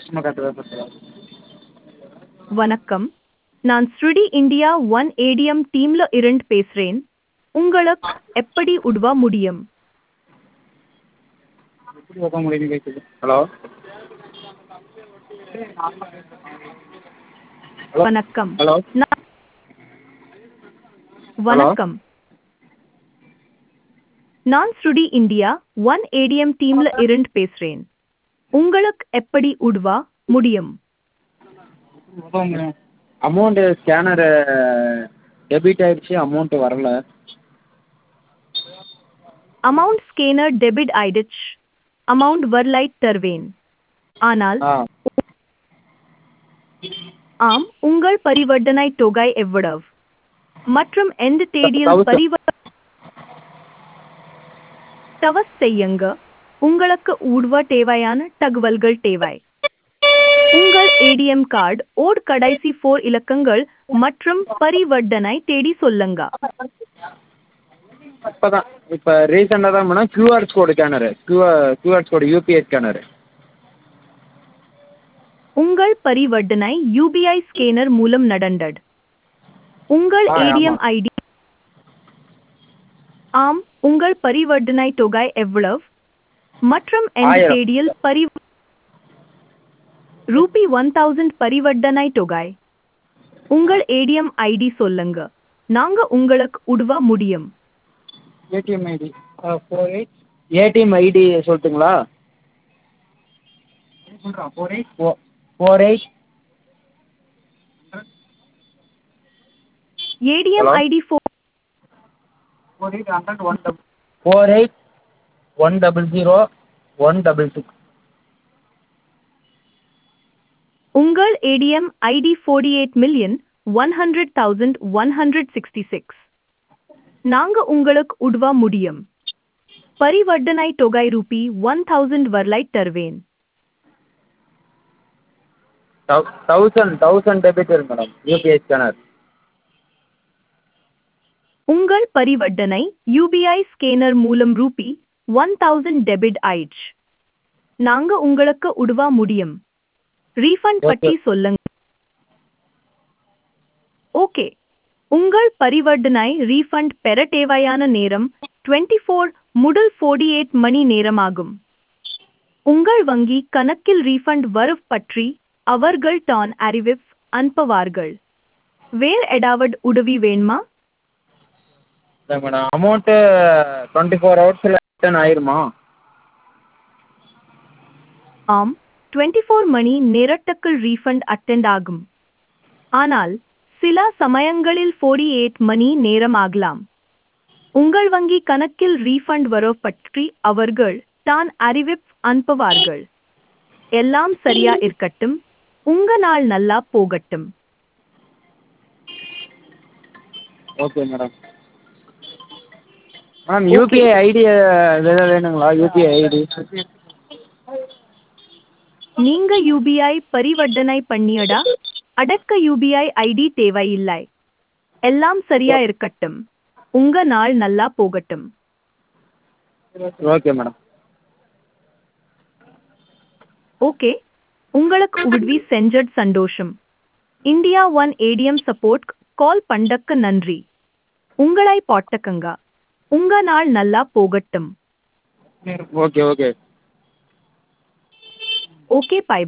சும்மா கரெக்டாக பேசுகிறேன். வணக்கம், நான் ஸ்ருடி இந்தியா ஒன் ஏடிஎம் டீம்ல இருந்து பேசுறேன். உங்களுக்கு எப்படி உதவ முடியும்? எப்படி உட்கார முடியும்னு கேட்குது. ஹலோ ஹலோ வணக்கம். ஹலோ நான் ஹலோ வணக்கம், நான் ஸ்ருடி இந்தியா ஒன் ஏடிஎம் டீம்ல இருந்து பேசுறேன். உங்களுக்கு எப்படி உதவ முடியும்? உதவ முடியும். அமௌண்ட்டு ஸ்கேனரு டெபிட் ஆகிடுச்சு, அமௌண்ட்டு வரல. அமௌண்ட் ஸ்கேனர் டெபிட் ஆயிடுச்சு, அமௌண்ட் வரலைட் தருவேன். ஆனால் ஆ ஆம், உங்கள் பரிவர்த்தனை தொகை எவ்வளவு மற்றும் எந்த தேதியில் 1000. பரிவர்த்தனை செய்யுங்க. உங்களுக்கு உதவ தேவையான தகவல்கள் தேவை. உங்கள் ஏடிஎம் கார்டு ஓட் கடைசி 4 இலக்கங்கள் மற்றும் பரிவர்த்தனை தேதி சொல்லுங்க. இப்போ ரீசெண்டாக தான் madam QR code scanner QR code UPI scanner. உங்கள் பரிவர்த்தனை யூபிஐ ஸ்கேனர் மூலம் நடந்தது. உங்கள் ஏடிஎம் ஆமாம். ஐடி ஆம், உங்கள் பரிவர்த்தனை தொகை எவ்வளவு மற்றும் எந்த 1000. தேதியில் ரூபி 1000 பரிவர்த்தனை தொகை. உங்கள் ஏடிஎம் ஐடி சொல்லுங்க, நாங்க உங்களுக்கு உதவ முடியும். ATM ID 48. ஏடிஎம் ஐடி சொல்லட்டுங்களா? 48. ATM hello ID 48 100 166. உங்கள் ஏடிஎம் ஐடி 48,100,166. நாங்க உங்களுக்கு உதவ முடியும். பரிவர்த்தனை தொகை ரூபி 1000 வரலைட் தருவேன். 1000 டெபிட் இருக்கு மேடம் யூபிஐ ஸ்கேனர். உங்கள் பரிவர்த்தனை யூபிஐ ஸ்கேனர் மூலம் ரூபி 1000 டெபிட் ஆயிடுச்சு. நாங்க உங்களுக்கு உதவ முடியும். ரீஃபண்ட் பற்றி சொல்லுங்க. ஓகே, உங்கள் பரிவர்த்தனை ரீஃபண்ட் பெற தேவையான நேரம் 24 முதல் 48 மணி நேரமாகும். உங்கள் வங்கி கணக்கில் ரீஃபண்ட் வரவு பற்றி அவர்கள் தான் அறிவிப்பு அனுப்புவார்கள். வேறு ஏதாவது உதவி வேணுமா? இல்லை மேடம், அமௌண்ட்டு 24 ஹவர்ஸில் ரிட்டர்ன் ஆயிருமா? ஆம், 24 மணி நேரத்துக்குள் ரீஃபண்ட் அட்டெண்ட் ஆகும். ஆனால் சில சமயங்களில் 48 மணி நேரம் ஆகலாம். உங்கள் வங்கி கணக்கில் ரீஃபண்ட் வரவு பற்றி அவர்கள் தான் அறிவிப்பு அனுப்புவார்கள். எல்லாம் சரியா இருக்கட்டும், உங்க நாள் நல்லா போகட்டும். Okay madam. Ma'am UPI ID வேணுங்களா? யூபிஐ ஐடி நீங்க யூபிஐ பரிவர்த்தனை பண்ணியடா, அடக்க யூபிஐ ஐடி தேவையில்லை. எல்லாம் சரியா இருக்கட்டும், உங்க நாள் நல்லா போகட்டும். Okay madam. ஓகே, உங்களுக்கு உதவி செஞ்சது சந்தோஷம். India one ATM support call பண்ணக்கு நன்றி. உங்களை பாட்டுக்கங்க, உங்க நாள் நல்லா போகட்டும். Okay okay okay, by.